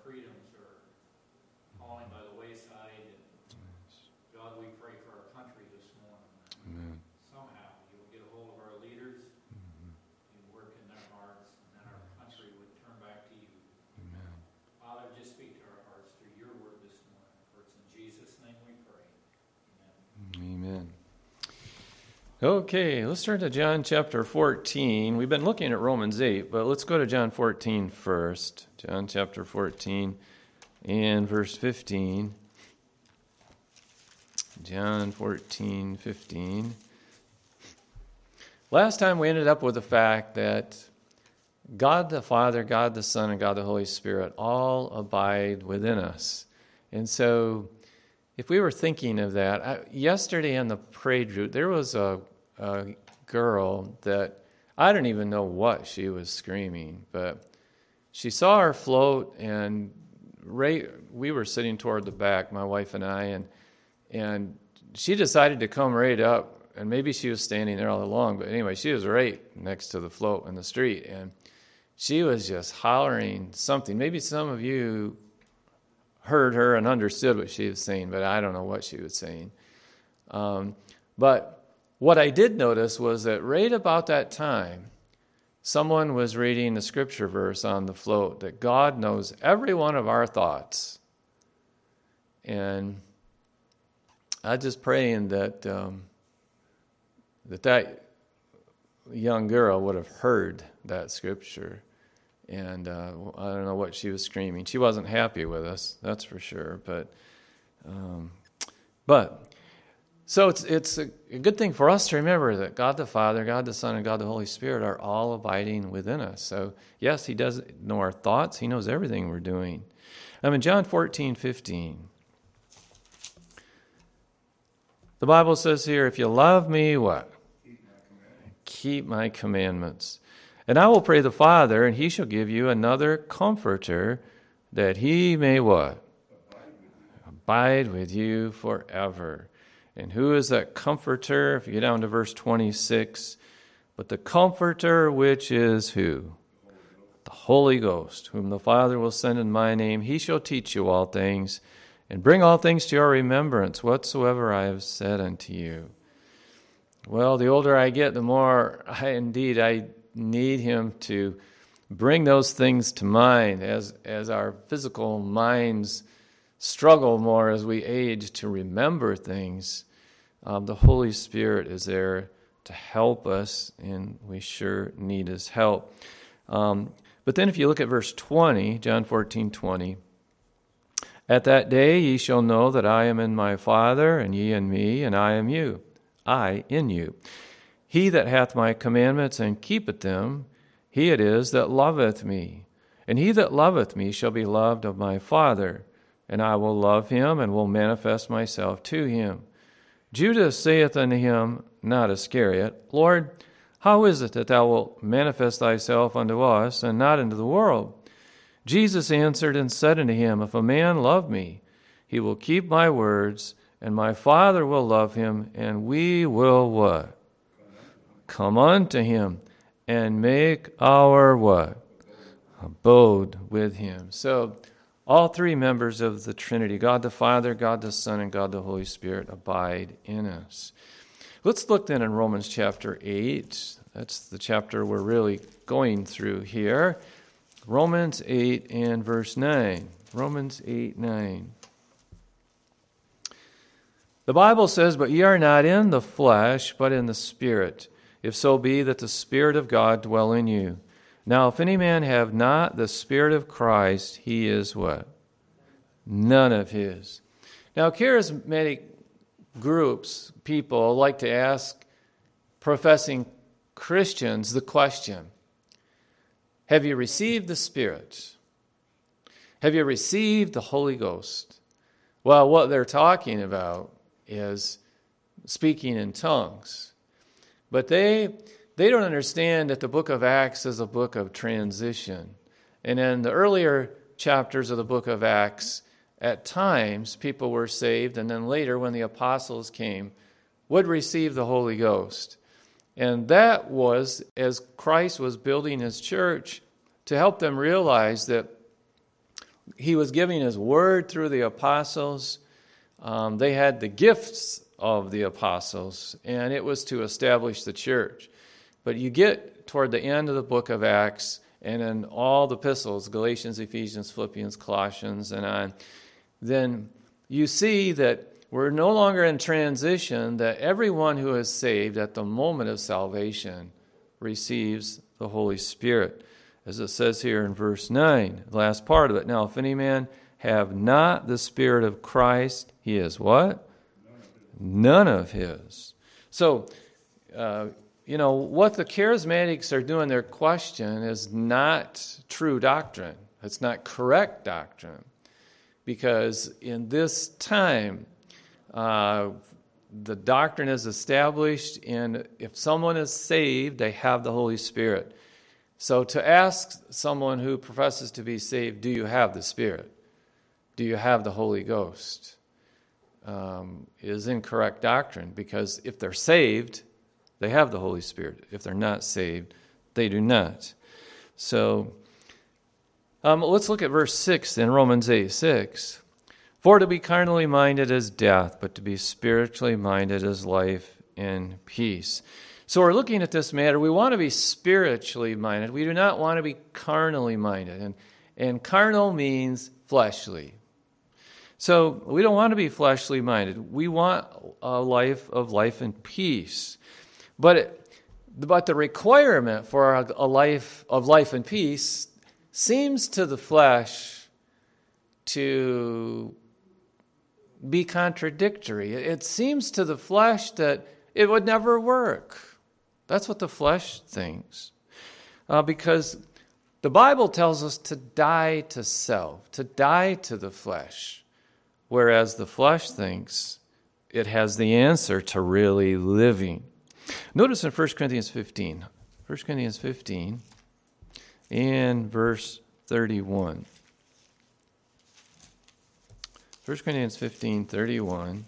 freedoms are falling by the wayside. And God, we pray for our country this morning. Amen. Somehow you'll get a hold of our leaders and work in their hearts, and then our country would turn back to you. Amen. Father, just speak to our hearts through your word this morning. For it's in Jesus' name we pray. Amen. Amen. Okay, let's turn to John chapter 14. We've been looking at Romans 8, but let's go to John 14 first. John chapter 14 and verse 15. John 14:15. Last time we ended up with the fact that God the Father, God the Son, and God the Holy Spirit all abide within us. And so if we were thinking of that, yesterday in the parade route, there was a girl that I don't even know what she was screaming, but she saw her float, and we were sitting toward the back, my wife and I, and she decided to come right up, and maybe she was standing there all along, but anyway, she was right next to the float in the street, and she was just hollering something. Maybe some of you heard her and understood what she was saying, but I don't know what she was saying. But what I did notice was that right about that time, someone was reading the scripture verse on the float, that God knows every one of our thoughts. And I'm just praying that that young girl would have heard that scripture. And I don't know what she was screaming. She wasn't happy with us, that's for sure. So it's a good thing for us to remember that God the Father, God the Son, and God the Holy Spirit are all abiding within us. So yes, He does know our thoughts. He knows everything we're doing. In John 14:15, the Bible says here, if you love me, what? Keep my commandments. And I will pray the Father, and He shall give you another Comforter, that He may what? Abide with you forever. And who is that Comforter? If you get down to verse 26, but the Comforter which is who? The Holy Ghost, whom the Father will send in my name. He shall teach you all things, and bring all things to your remembrance, whatsoever I have said unto you. Well, the older I get, the more I need Him to bring those things to mind as our physical minds struggle more as we age to remember things. The Holy Spirit is there to help us, and we sure need His help. But then if you look at verse 20, John 14:20, at that day ye shall know that I am in my Father, and ye in me, and I am you. I in you. He that hath my commandments and keepeth them, he it is that loveth me. And he that loveth me shall be loved of my Father, and I will love him, and will manifest myself to him. Judas saith unto him, not Iscariot, Lord, how is it that thou wilt manifest thyself unto us, and not unto the world? Jesus answered and said unto him, if a man love me, he will keep my words, and my Father will love him, and we will what? Come unto him, and make our what? Abode with him. So all three members of the Trinity, God the Father, God the Son, and God the Holy Spirit, abide in us. Let's look then in Romans chapter 8. That's the chapter we're really going through here. Romans 8 and verse 9. Romans 8:9. The Bible says, but ye are not in the flesh, but in the Spirit, if so be that the Spirit of God dwell in you. Now, if any man have not the Spirit of Christ, he is what? None of his. Now, charismatic groups, people like to ask professing Christians the question, have you received the Spirit? Have you received the Holy Ghost? Well, what they're talking about is speaking in tongues. But they don't understand that the book of Acts is a book of transition. And in the earlier chapters of the book of Acts, at times people were saved, and then later when the apostles came, would receive the Holy Ghost. And that was as Christ was building his church to help them realize that he was giving his word through the apostles. They had the gifts of the apostles, and it was to establish the church. But you get toward the end of the book of Acts, and in all the epistles, Galatians, Ephesians, Philippians, Colossians, and on, then you see that we're no longer in transition, that everyone who is saved at the moment of salvation receives the Holy Spirit. As it says here in verse 9, the last part of it. Now, if any man have not the Spirit of Christ, he is what? None of his. So, what the charismatics are doing, their question is not true doctrine. It's not correct doctrine. Because in this time, the doctrine is established, and if someone is saved, they have the Holy Spirit. So to ask someone who professes to be saved, do you have the Spirit? Do you have the Holy Ghost? Is incorrect doctrine, because if they're saved, they have the Holy Spirit. If they're not saved, they do not. So let's look at verse 6 in Romans 8:6. For to be carnally minded is death, but to be spiritually minded is life and peace. So we're looking at this matter. We want to be spiritually minded. We do not want to be carnally minded. And carnal means fleshly. So we don't want to be fleshly minded. We want a life of life and peace. But the requirement for a life of life and peace seems to the flesh to be contradictory. It seems to the flesh that it would never work. That's what the flesh thinks. Because the Bible tells us to die to self, to die to the flesh, whereas the flesh thinks it has the answer to really living. Notice in 1 Corinthians 15. 1 Corinthians 15 and verse 31. 1 Corinthians 15:31.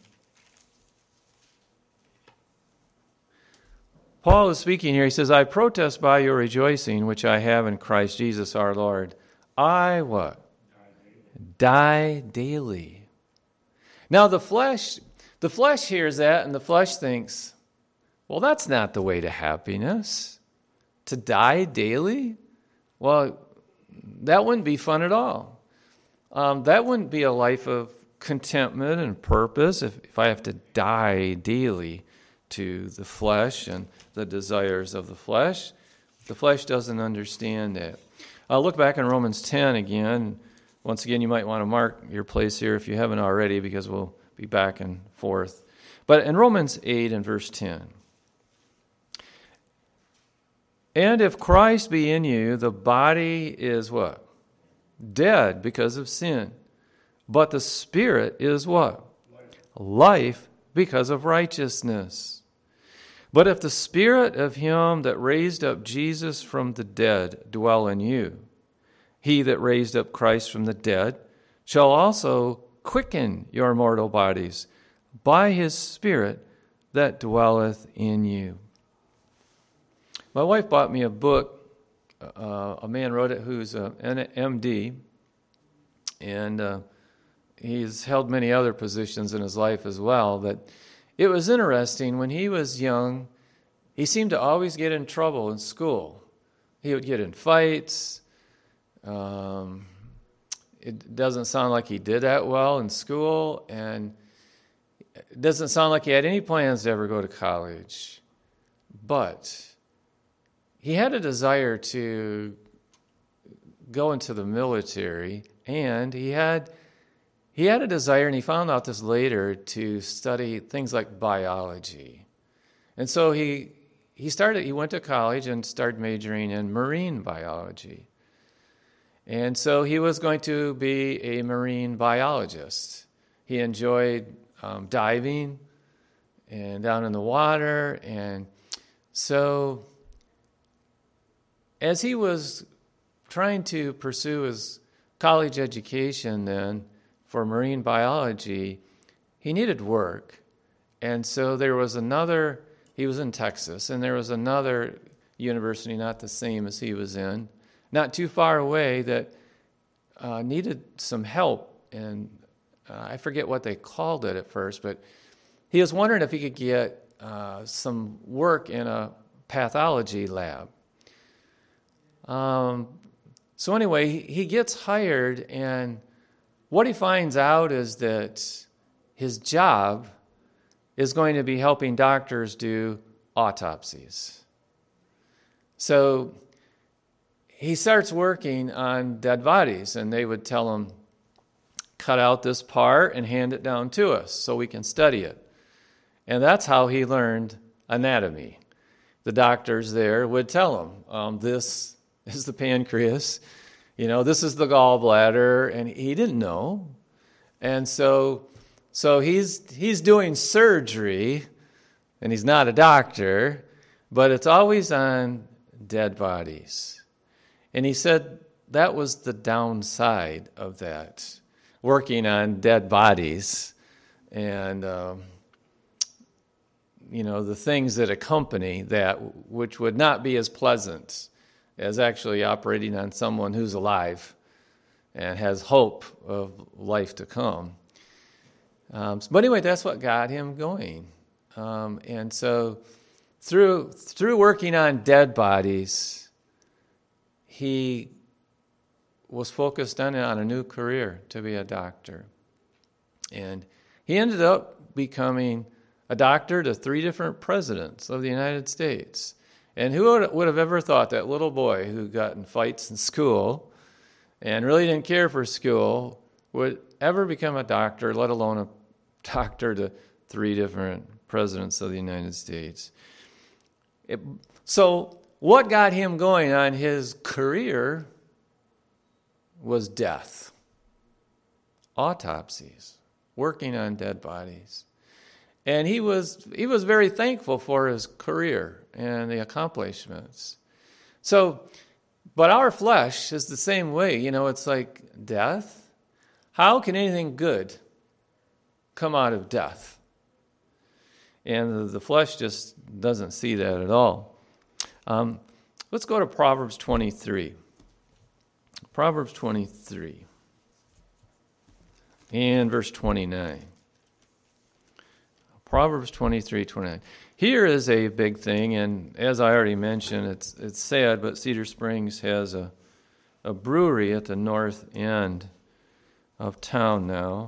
Paul is speaking here. He says, I protest by your rejoicing, which I have in Christ Jesus our Lord. I what? Die daily. Now the flesh hears that, and the flesh thinks, well, that's not the way to happiness. To die daily? Well, that wouldn't be fun at all. That wouldn't be a life of contentment and purpose if I have to die daily to the flesh and the desires of the flesh. The flesh doesn't understand that. Look back in Romans 10 again. Once again, you might want to mark your place here if you haven't already, because we'll be back and forth. But in Romans 8 and verse 10, and if Christ be in you, the body is what? Dead because of sin. But the Spirit is what? Life because of righteousness. But if the Spirit of him that raised up Jesus from the dead dwell in you, he that raised up Christ from the dead shall also quicken your mortal bodies by his Spirit that dwelleth in you. My wife bought me a book. A man wrote it who's an MD, and he's held many other positions in his life as well. But it was interesting. When he was young, he seemed to always get in trouble in school. He would get in fights. It doesn't sound like he did that well in school, and it doesn't sound like he had any plans to ever go to college. But he had a desire to go into the military, and he had a desire, and he found out this later, to study things like biology. And so he went to college and started majoring in marine biology. And so he was going to be a marine biologist. He enjoyed diving and down in the water. And so as he was trying to pursue his college education then for marine biology, he needed work. And so there was he was in Texas, and there was another university, not the same as he was in, not too far away, that needed some help, and I forget what they called it at first, but he was wondering if he could get some work in a pathology lab. So anyway, he gets hired, and what he finds out is that his job is going to be helping doctors do autopsies. So he starts working on dead bodies, and they would tell him, cut out this part and hand it down to us so we can study it. And that's how he learned anatomy. The doctors there would tell him, this is the pancreas, this is the gallbladder, and he didn't know. And so he's doing surgery, and he's not a doctor, but it's always on dead bodies. And he said that was the downside of that, working on dead bodies and, the things that accompany that, which would not be as pleasant as actually operating on someone who's alive and has hope of life to come. But anyway, that's what got him going. And so through working on dead bodies, he was focused on a new career to be a doctor. And he ended up becoming a doctor to 3 different presidents of the United States. And who would have ever thought that little boy who got in fights in school and really didn't care for school would ever become a doctor, let alone a doctor to 3 different presidents of the United States. So what got him going on his career was death, autopsies, working on dead bodies. And he was very thankful for his career and the accomplishments. So, but our flesh is the same way. It's like death. How can anything good come out of death? And the flesh just doesn't see that at all. Let's go to Proverbs 23. Proverbs 23 and verse 29. Proverbs 23:29. Here is a big thing, and as I already mentioned, it's sad, but Cedar Springs has a brewery at the north end of town now.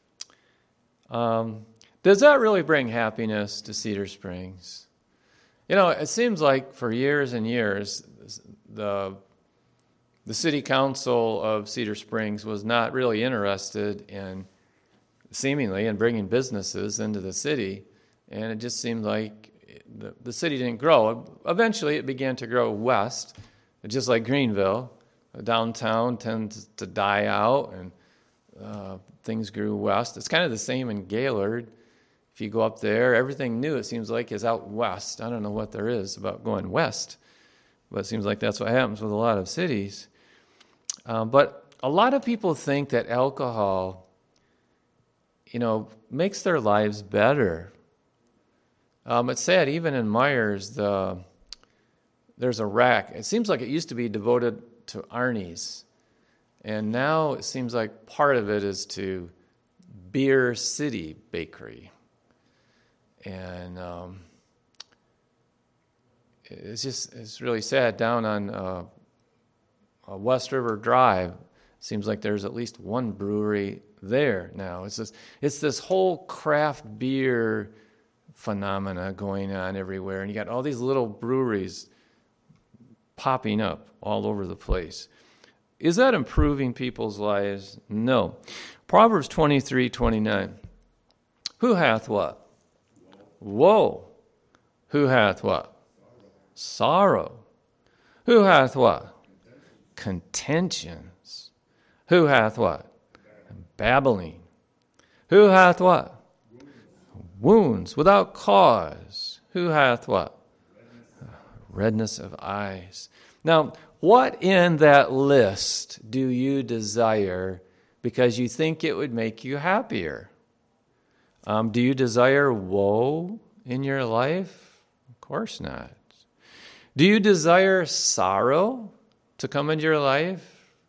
Does that really bring happiness to Cedar Springs? It seems like for years and years, the city council of Cedar Springs was not really interested in bringing businesses into the city, and it just seemed like the city didn't grow. Eventually, it began to grow west, just like Greenville. Downtown tends to die out, and things grew west. It's kind of the same in Gaylord. If you go up there, everything new, it seems like, is out west. I don't know what there is about going west, but it seems like that's what happens with a lot of cities. But a lot of people think that alcohol makes their lives better. It's sad, even in Myers, there's a rack. It seems like it used to be devoted to Arnie's, and now it seems like part of it is to Beer City Bakery. And it's really sad. Down on West River Drive, seems like there's at least one brewery there now. It's this whole craft beer phenomena going on everywhere, and you got all these little breweries popping up all over the place. Is that improving people's lives? No. Proverbs 23:29. Who hath what? Woe. Who hath what? Sorrow. Who hath what? Contentions. Who hath what? Babbling. Who hath what? Wounds without cause. Who hath what? Redness of eyes. Now, what in that list do you desire because you think it would make you happier? Do you desire woe in your life? Of course not. Do you desire sorrow to come into your life?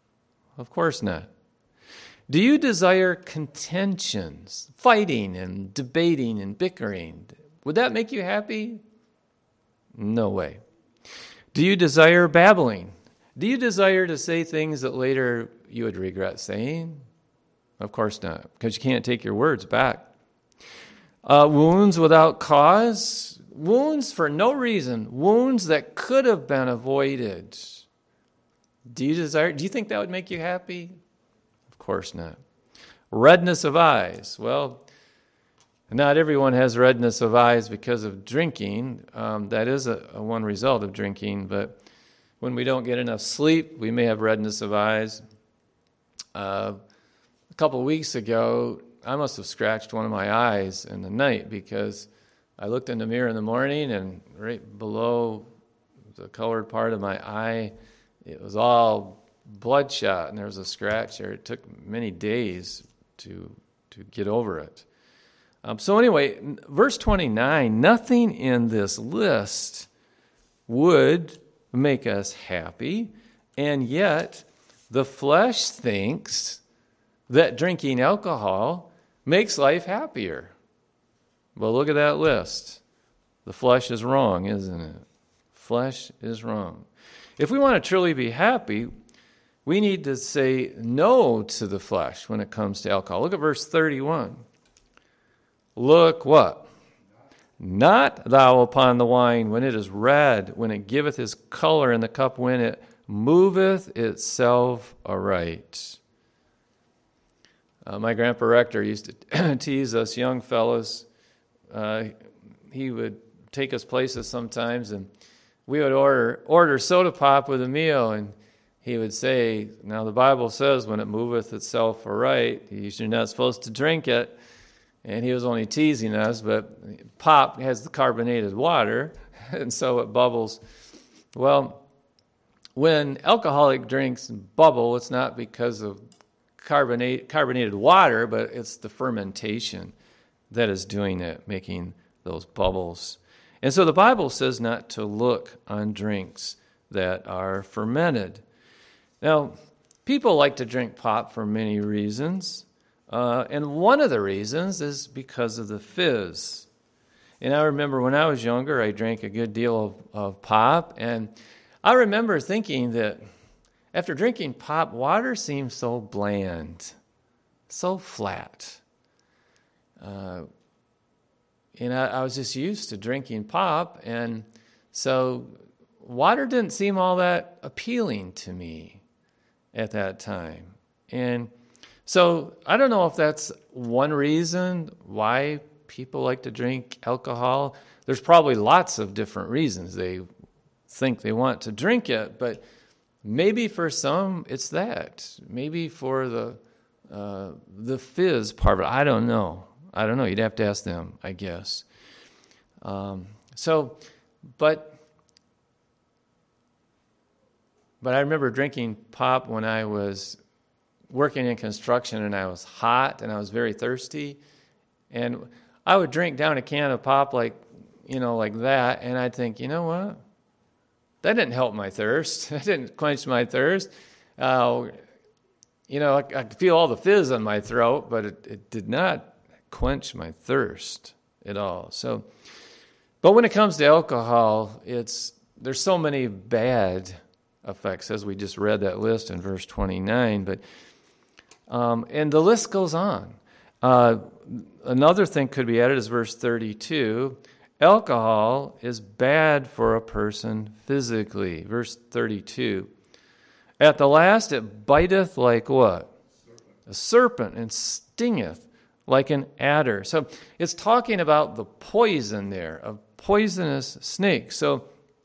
Of course not. Do you desire contentions, fighting and debating and bickering? Would that make you happy? No way. Do you desire babbling? Do you desire to say things that later you would regret saying? Of course not, because you can't take your words back. Wounds without cause, wounds for no reason, wounds that could have been avoided. Do you think that would make you happy? Of course not. Redness of eyes. Well, not everyone has redness of eyes because of drinking. That is a one result of drinking, but when we don't get enough sleep, we may have redness of eyes. A couple of weeks ago, I must have scratched one of my eyes in the night because I looked in the mirror in the morning and right below the colored part of my eye, it was all bloodshot and there was a scratch there. It took many days to get over it. So anyway, verse 29, nothing in this list would make us happy, and yet the flesh thinks that drinking alcohol makes life happier. Well, look at that list. The flesh is wrong, isn't it? Flesh is wrong. If we want to truly be happy, we need to say no to the flesh when it comes to alcohol. Look at verse 31. Look what? Not thou upon the wine when it is red, when it giveth his color in the cup, when it moveth itself aright. My grandpa Rector used to tease us young fellows. He would take us places sometimes, and we would order soda pop with a meal, and he would say, now the Bible says when it moveth itself aright, you're not supposed to drink it. And he was only teasing us, but pop has the carbonated water, and so it bubbles. Well, when alcoholic drinks bubble, it's not because of carbonated water, but it's the fermentation that is doing it, making those bubbles. And so the Bible says not to look on drinks that are fermented. Now, people like to drink pop for many reasons. And one of the reasons is because of the fizz. And I remember when I was younger, I drank a good deal of pop. And I remember thinking that after drinking pop, water seemed so bland, so flat. And I was just used to drinking pop. And so water didn't seem all that appealing to me at that time. And so I don't know if that's one reason why people like to drink alcohol. There's probably lots of different reasons they think they want to drink it, but maybe for some it's that. Maybe for the fizz part of it. I don't know. You'd have to ask them, I guess. But I remember drinking pop when I was working in construction, and I was hot and I was very thirsty, and I would drink down a can of pop like that, and I'd think, you know what? That didn't help my thirst. That didn't quench my thirst. I could feel all the fizz on my throat, but it did not quench my thirst at all. So, but when it comes to alcohol, there's so many bad effects, as we just read that list in verse 29, but and the list goes on. Another thing could be added is verse 32. Alcohol is bad for a person physically. Verse 32. At the last it biteth like what? A serpent, and stingeth like an adder. So it's talking about the poison there, of poisonous snakes. So,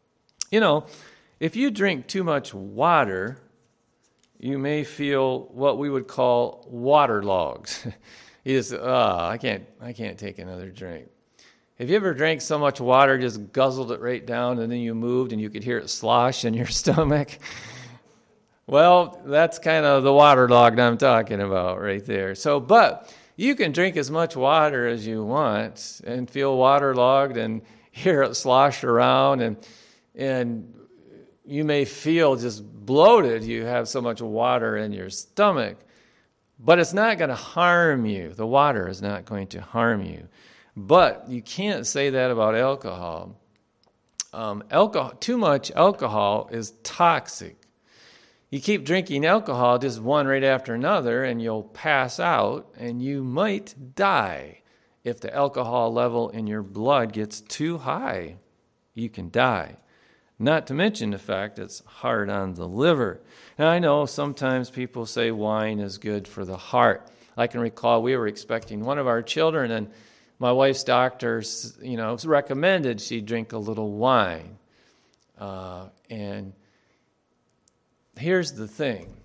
if you drink too much water, you may feel what we would call waterlogged. I can't take another drink. Have you ever drank so much water, just guzzled it right down, and then you moved and you could hear it slosh in your stomach? Well, that's kind of the waterlogged I'm talking about right there. So, but you can drink as much water as you want and feel waterlogged and hear it slosh around, and you may feel just bloated. You have so much water in your stomach. But it's not going to harm you. The water is not going to harm you. But you can't say that about alcohol. Too much alcohol is toxic. You keep drinking alcohol, just one right after another, and you'll pass out, and you might die. If the alcohol level in your blood gets too high, you can die. Not to mention the fact it's hard on the liver. Now, I know sometimes people say wine is good for the heart. I can recall we were expecting one of our children, and my wife's doctor, recommended she drink a little wine. And here's the thing.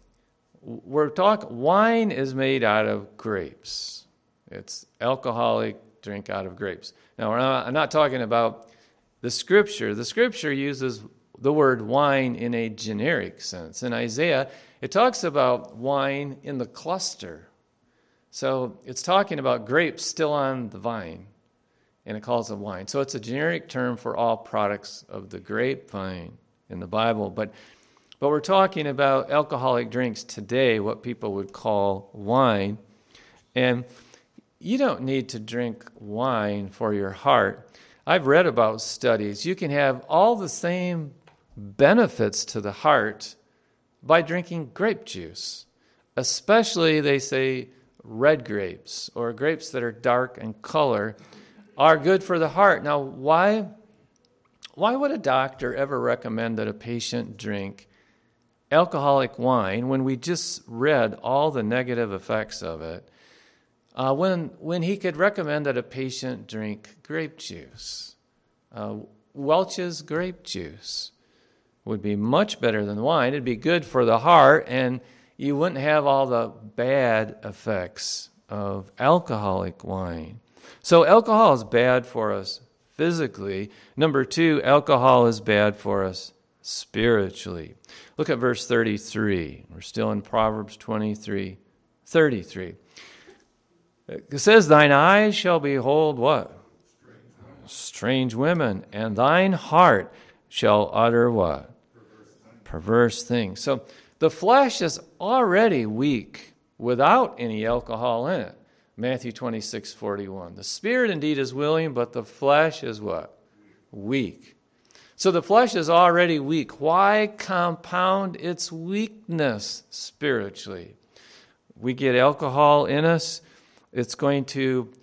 Wine is made out of grapes. It's alcoholic drink out of grapes. Now, I'm not talking about the Scripture. The Scripture uses the word wine in a generic sense. In Isaiah, it talks about wine in the cluster. So it's talking about grapes still on the vine, and it calls it wine. So it's a generic term for all products of the grapevine in the Bible. But we're talking about alcoholic drinks today, what people would call wine. And you don't need to drink wine for your heart. I've read about studies. You can have all the same benefits to the heart by drinking grape juice, especially, they say, red grapes or grapes that are dark in color are good for the heart. Now, why would a doctor ever recommend that a patient drink alcoholic wine when we just read all the negative effects of it, when he could recommend that a patient drink grape juice? Welch's grape juice would be much better than wine. It'd be good for the heart, and you wouldn't have all the bad effects of alcoholic wine. So alcohol is bad for us physically. Number 2, alcohol is bad for us spiritually. Look at verse 33. We're still in Proverbs 23:33. It says, thine eyes shall behold what? Strange women, and thine heart shall utter what? Perverse things. So the flesh is already weak without any alcohol in it. Matthew 26:41. The spirit indeed is willing, but the flesh is what? Weak. So the flesh is already weak. Why compound its weakness spiritually? We get alcohol in us. It's going to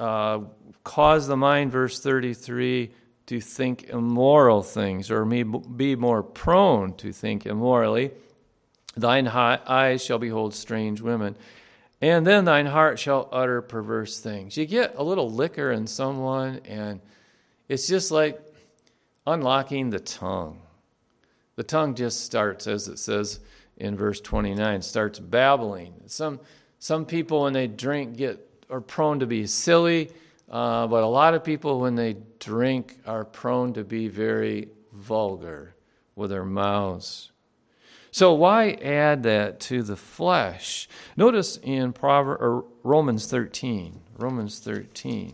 cause the mind, verse 33, to think immoral things, or be more prone to think immorally. Thine eyes shall behold strange women, and then thine heart shall utter perverse things. You get a little liquor in someone, and it's just like unlocking the tongue. The tongue just starts, as it says in verse 29, starts babbling. Some people, when they drink, are prone to be silly, but a lot of people, when they drink, are prone to be very vulgar with their mouths. So why add that to the flesh? Notice in Romans 13. Romans 13.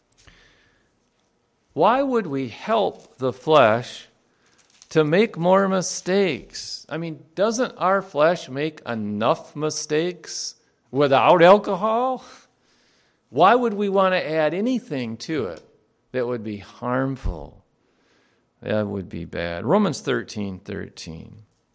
Why would we help the flesh to make more mistakes? I mean, doesn't our flesh make enough mistakes without alcohol? Why would we want to add anything to it that would be harmful? That would be bad. Romans 13:13.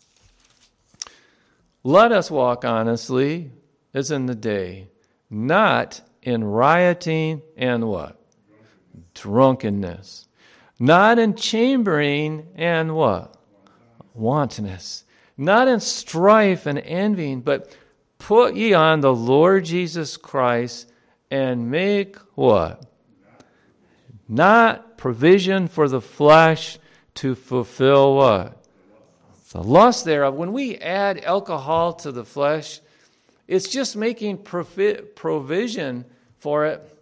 Let us walk honestly as in the day, not in rioting and what? Drunkenness. Not in chambering and what? Wantonness. Not in strife and envying, but put ye on the Lord Jesus Christ and make what? Not provision for the flesh to fulfill what? The lust thereof. When we add alcohol to the flesh, it's just making provision for it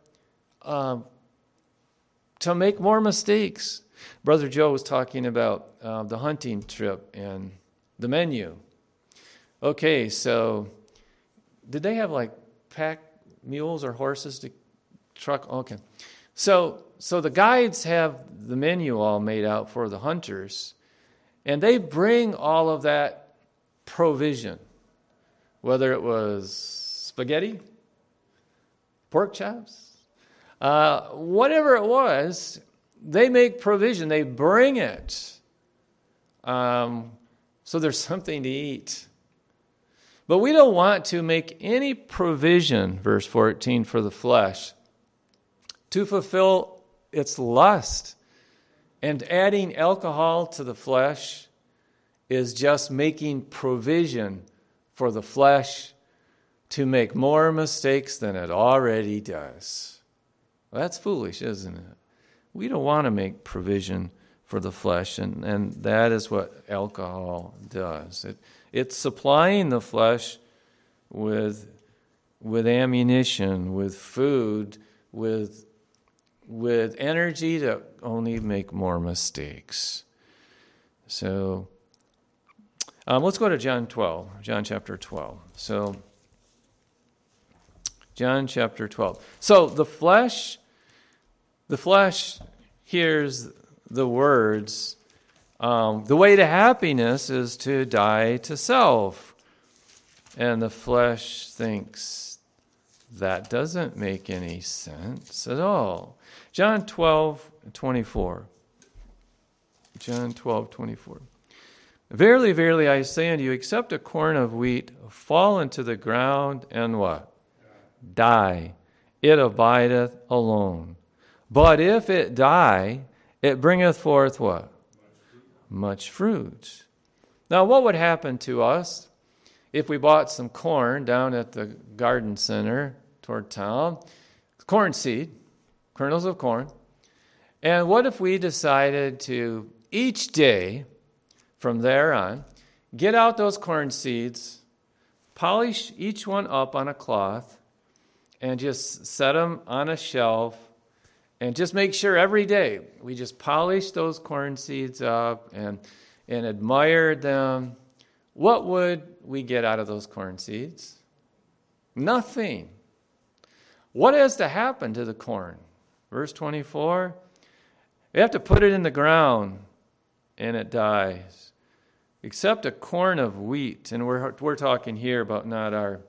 to make more mistakes. Brother Joe was talking about the hunting trip and the menu. Okay, so did they have like pack mules or horses to truck? Okay. So the guides have the menu all made out for the hunters. And they bring all of that provision, whether it was spaghetti, pork chops, whatever it was, they make provision. They bring it. So there's something to eat. But we don't want to make any provision, verse 14, for the flesh to fulfill its lust. And adding alcohol to the flesh is just making provision for the flesh to make more mistakes than it already does. Well, that's foolish, isn't it? We don't want to make provision for the flesh, and that is what alcohol does. It's supplying the flesh with ammunition, with food, with energy to only make more mistakes. So let's go to John chapter 12. So John chapter 12. So the flesh hears the words, the way to happiness is to die to self. And the flesh thinks that doesn't make any sense at all. John 12:24. John 12:24. Verily, verily, I say unto you, except a corn of wheat fall into the ground and what? Die. It abideth alone. But if it die, it bringeth forth what? Much fruit. Now, what would happen to us if we bought some corn down at the garden center toward town? Corn seed, kernels of corn. And what if we decided to, each day from there on, get out those corn seeds, polish each one up on a cloth, and just set them on a shelf, and just make sure every day we just polish those corn seeds up and admire them? What would we get out of those corn seeds? Nothing. What has to happen to the corn? Verse 24, you have to put it in the ground and it dies. Except a corn of wheat, and we're talking here about not our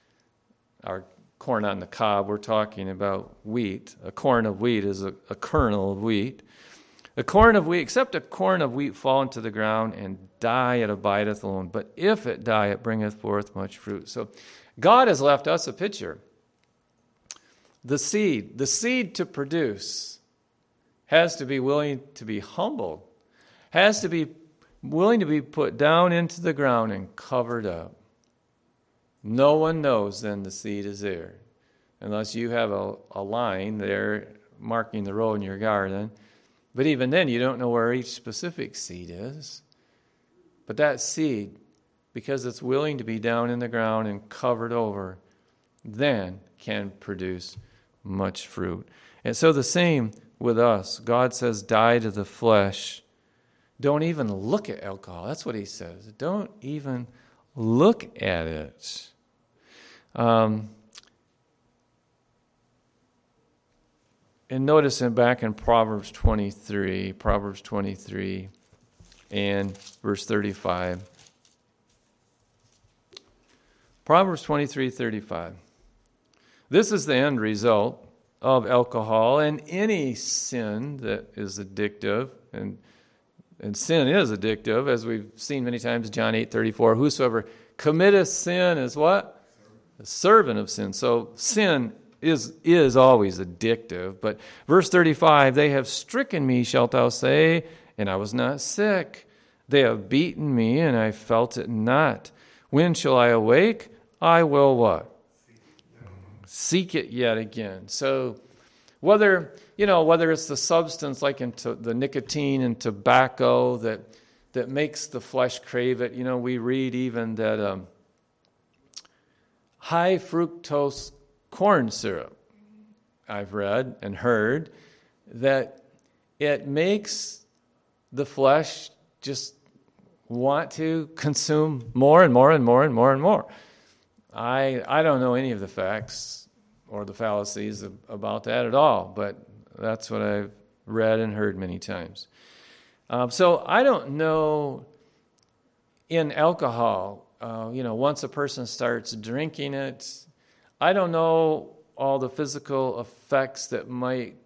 corn on the cob, we're talking about wheat. A corn of wheat is a kernel of wheat. A corn of wheat, except a corn of wheat fall into the ground and die, it abideth alone. But if it die, it bringeth forth much fruit. So God has left us a picture. The seed to produce has to be willing to be humbled, has to be willing to be put down into the ground and covered up. No one knows then the seed is there, unless you have a line there marking the row in your garden. But even then, you don't know where each specific seed is. But that seed, because it's willing to be down in the ground and covered over, then can produce much fruit. And so the same with us. God says, die to the flesh. Don't even look at alcohol. That's what he says. Don't even look at it. And notice back in Proverbs 23 and verse 35. Proverbs 23:35. This is the end result of alcohol and any sin that is addictive. And sin is addictive, as we've seen many times, John 8:34. Whosoever committeth sin is what? A servant of sin. So sin is always addictive. But verse 35, they have stricken me, shalt thou say, and I was not sick. They have beaten me, and I felt it not. When shall I awake? I will what? Seek it yet again. So whether it's the substance like into the nicotine and tobacco that makes the flesh crave it. We read even that high fructose corn syrup, I've read and heard, that it makes the flesh just want to consume more and more and more and more and more. I don't know any of the facts or the fallacies about that at all, but that's what I've read and heard many times. So I don't know in alcohol, once a person starts drinking it, I don't know all the physical effects that might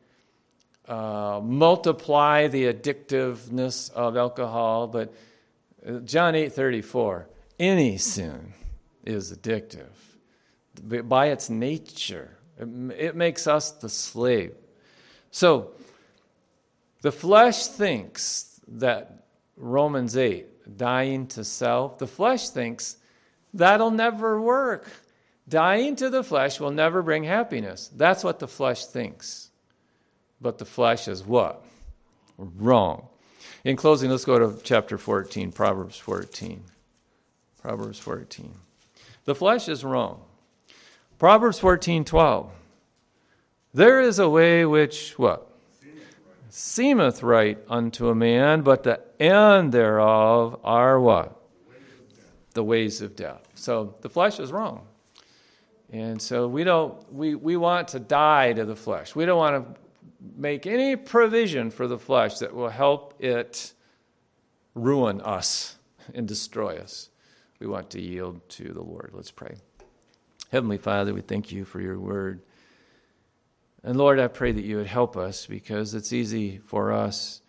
multiply the addictiveness of alcohol, but John 8:34, any sin is addictive by its nature. It makes us the slave. So the flesh thinks that Romans 8, dying to self, the flesh thinks that'll never work. Dying to the flesh will never bring happiness. That's what the flesh thinks. But the flesh is what? Wrong. In closing, let's go to chapter 14, Proverbs 14. Proverbs 14. The flesh is wrong. Proverbs 14:12. There is a way which, what? Seemeth right unto a man, but the end thereof are what? The ways of death. So the flesh is wrong. And so we want to die to the flesh. We don't want to make any provision for the flesh that will help it ruin us and destroy us. We want to yield to the Lord. Let's pray. Heavenly Father, we thank you for your word. And Lord, I pray that you would help us, because it's easy for us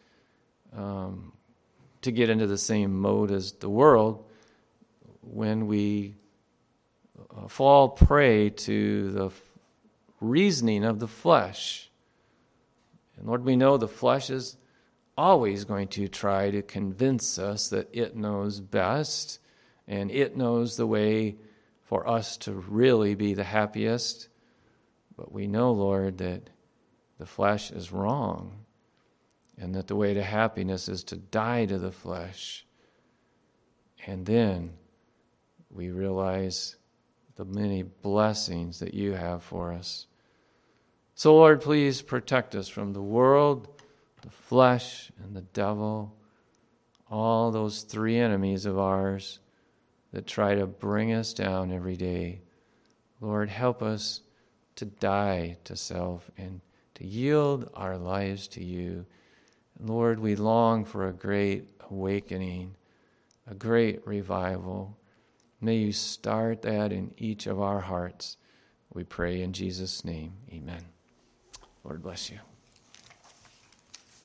to get into the same mode as the world when we fall prey to the reasoning of the flesh. And Lord, we know the flesh is always going to try to convince us that it knows best and it knows the way for us to really be the happiest. But we know, Lord, that the flesh is wrong and that the way to happiness is to die to the flesh. And then we realize the many blessings that you have for us. So, Lord, please protect us from the world, the flesh, and the devil, all those three enemies of ours that try to bring us down every day. Lord, help us to die to self and to yield our lives to you. Lord, we long for a great awakening, a great revival. May you start that in each of our hearts. We pray in Jesus' name. Amen. Lord bless you.